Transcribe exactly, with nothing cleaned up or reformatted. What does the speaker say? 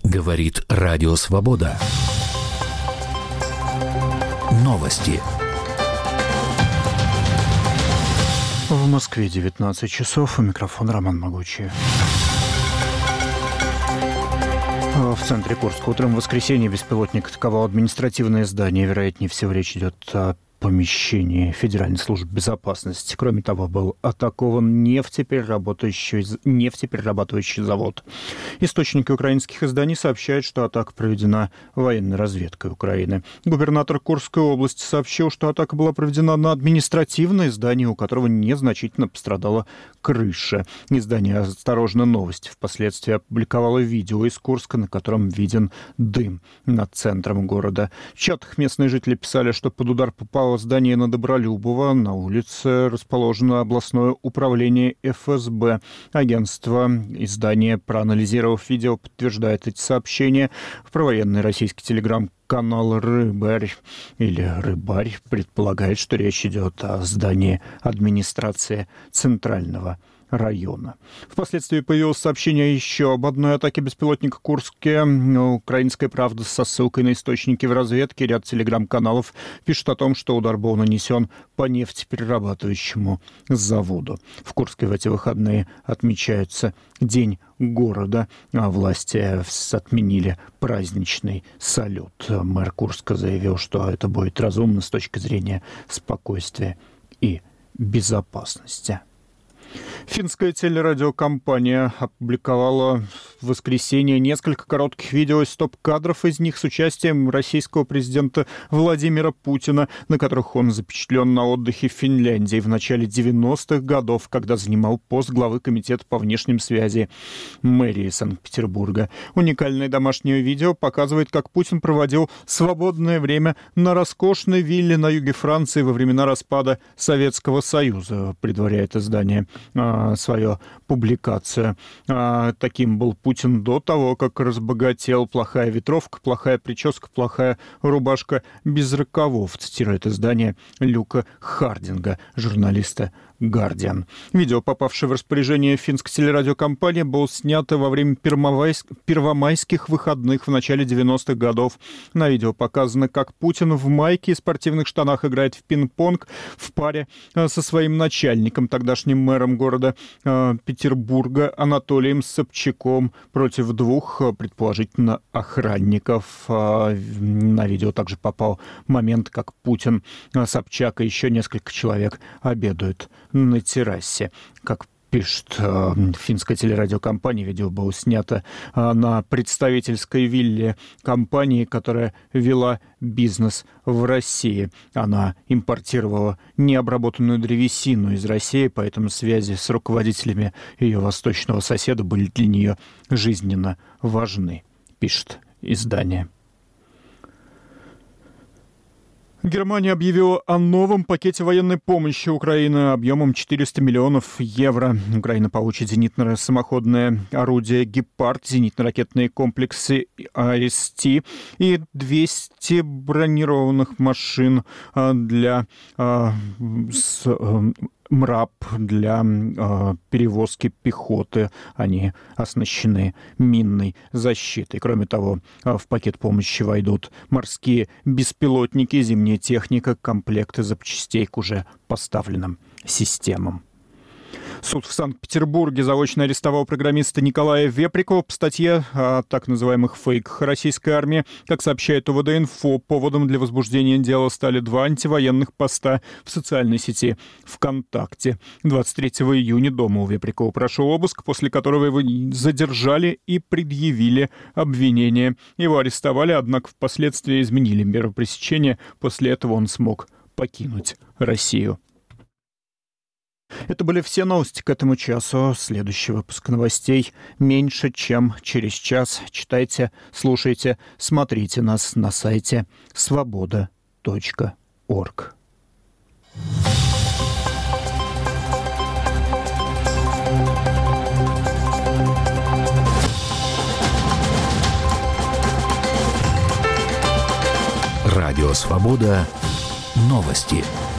Говорит Радио Свобода. Новости. В Москве девятнадцать часов. У микрофона Роман Могучий. В центре Курска утром в воскресенье беспилотник атаковал административное здание. Вероятнее всего, речь идет о помещении Федеральной службы безопасности. Кроме того, был атакован нефтеперерабатывающий, нефтеперерабатывающий завод. Источники украинских изданий сообщают, что атака проведена военной разведкой Украины. Губернатор Курской области сообщил, что атака была проведена на административное здание, у которого незначительно пострадала крыша. Издание «Осторожно, новости» впоследствии опубликовало видео из Курска, на котором виден дым над центром города. В чатах местные жители писали, что под удар попало здание на Добролюбова. На улице расположено областное управление эф эс бэ. Агентство издания, проанализировав видео, подтверждает эти сообщения. Провоенный российский телеграм-канал «Рыбарь» или «Рыбарь» предполагает, что речь идет о здании администрации Центрального района. Впоследствии появилось сообщение еще об одной атаке беспилотника в Курске. «Украинская правда» со ссылкой на источники в разведке. Ряд телеграм-каналов пишут о том, что удар был нанесен по нефтеперерабатывающему заводу. В Курске в эти выходные отмечается День города. А власти отменили праздничный салют. Мэр Курска заявил, что это будет разумно с точки зрения спокойствия и безопасности. Финская телерадиокомпания опубликовала в воскресенье несколько коротких видео из топ-кадров, из них с участием российского президента Владимира Путина, на которых он запечатлен на отдыхе в Финляндии в начале девяностых годов, когда занимал пост главы комитета по внешним связи мэрии Санкт-Петербурга. Уникальное домашнее видео показывает, как Путин проводил свободное время на роскошной вилле на юге Франции во времена распада Советского Союза, предваряет издание свою публикацию. А, таким был Путин до того, как разбогател. Плохая ветровка, плохая прическа, плохая рубашка без рукавов, цитирует издание Люка Хардинга, журналиста «Гардиан». Видео, попавшее в распоряжение финской телерадиокомпании, было снято во время первомайских выходных в начале девяностых годов. На видео показано, как Путин в майке и спортивных штанах играет в пинг-понг в паре со своим начальником, тогдашним мэром города э, Петербурга Анатолием Собчаком, против двух, предположительно, охранников. Э, на видео также попал момент, как Путин, э, Собчак и еще несколько человек обедают на террасе. Как пишет э, финская телерадиокомпания, видео было снято э, на представительской вилле компании, которая вела бизнес в России. Она импортировала необработанную древесину из России, поэтому связи с руководителями ее восточного соседа были для нее жизненно важны, пишет издание. Германия объявила о новом пакете военной помощи Украины объемом четыреста миллионов евро. Украина получит зенитно-самоходное орудие «Гепард», зенитно-ракетные комплексы эй эс ти и двести бронированных машин для с, МРАП для э, перевозки пехоты. Они оснащены минной защитой. Кроме того, э, в пакет помощи войдут морские беспилотники, зимняя техника, комплекты запчастей к уже поставленным системам. Суд в Санкт-Петербурге заочно арестовал программиста Николая Веприкова по статье о так называемых фейках российской армии. Как сообщает УВД-Инфо, поводом для возбуждения дела стали два антивоенных поста в социальной сети ВКонтакте. двадцать третьего июня дома у Веприкова прошел обыск, после которого его задержали и предъявили обвинение. Его арестовали, однако впоследствии изменили меру пресечения. После этого он смог покинуть Россию. Это были все новости к этому часу. Следующий выпуск новостей меньше, чем через час. Читайте, слушайте, смотрите нас на сайте свобода точка орг. Радио «Свобода». Новости.